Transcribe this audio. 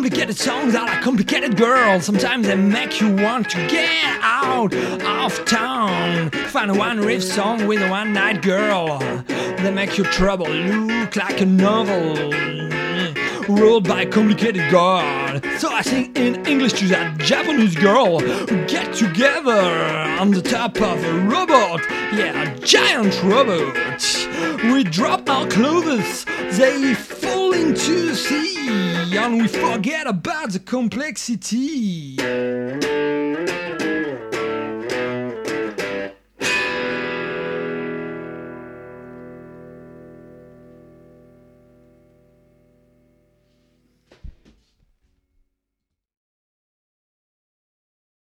complicated songs are like complicated girls. Sometimes they make you want to get out of town. Find a one riff song with a one night girl. They make your trouble look like a novel ruled by a complicated god. So I sing in English to that Japanese girl who get together on the top of a robot. Yeah, a giant robot. We drop our clothes, they fall into the sea, and we forget about the complexity.